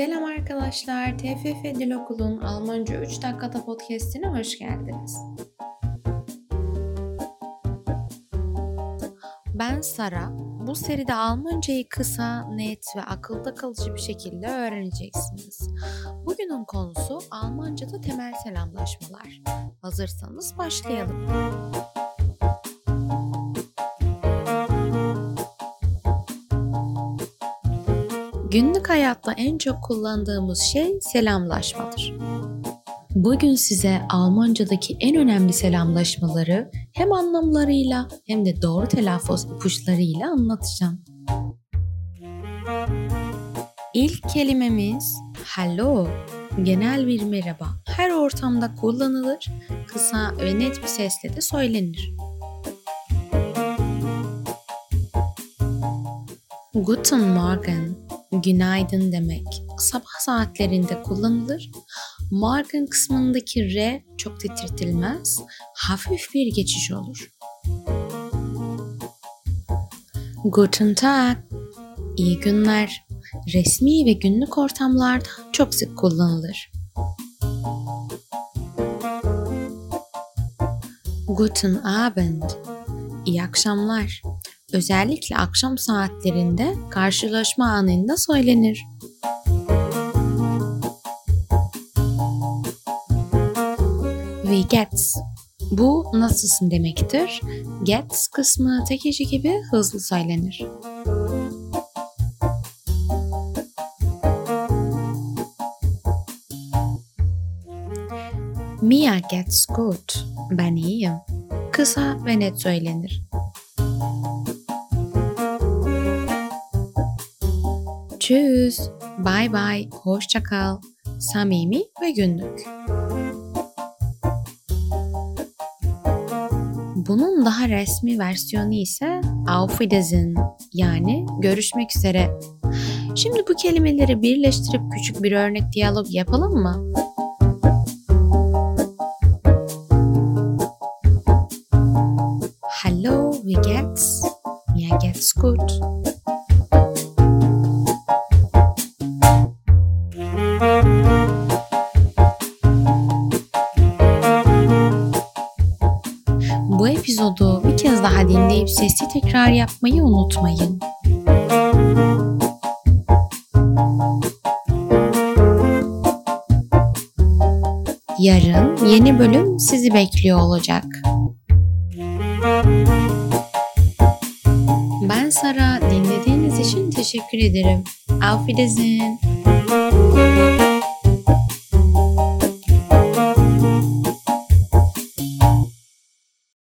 Selam arkadaşlar, TFF Dil Okulu'nun Almanca 3 dakikada podcast'ine hoş geldiniz. Ben Sara. Bu seride Almancayı kısa, net ve akılda kalıcı bir şekilde öğreneceksiniz. Bugünün konusu Almanca'da temel selamlaşmalar. Hazırsanız başlayalım. Günlük hayatta en çok kullandığımız şey selamlaşmadır. Bugün size Almanca'daki en önemli selamlaşmaları hem anlamlarıyla hem de doğru telaffuz ipuçlarıyla anlatacağım. İlk kelimemiz hallo, genel bir merhaba. Her ortamda kullanılır, kısa ve net bir sesle de söylenir. Guten Morgen, günaydın demek. Sabah saatlerinde kullanılır. Morgen kısmındaki R çok titrtilmez, hafif bir geçiş olur. Guten Tag, iyi günler. Resmi ve günlük ortamlarda çok sık kullanılır. Guten Abend, iyi akşamlar. Özellikle akşam saatlerinde karşılaşma anında söylenir. Wie geht's? Bu nasılsın demektir. Geht's kısmı tek hece gibi hızlı söylenir. Mir geht's gut. Ben iyiyim. Kısa ve net söylenir. Tschüss, bye bye, hoşça kal, samimi ve günlük. Bunun daha resmi versiyonu ise Auf Wiedersehen, yani görüşmek üzere. Şimdi bu kelimeleri birleştirip küçük bir örnek diyalog yapalım mı? Hallo, wie geht's? Mir geht's gut. Bu epizodu bir kez daha dinleyip sesli tekrar yapmayı unutmayın. Yarın yeni bölüm sizi bekliyor olacak. Ben Sara, dinlediğiniz için teşekkür ederim. Auf Wiedersehen.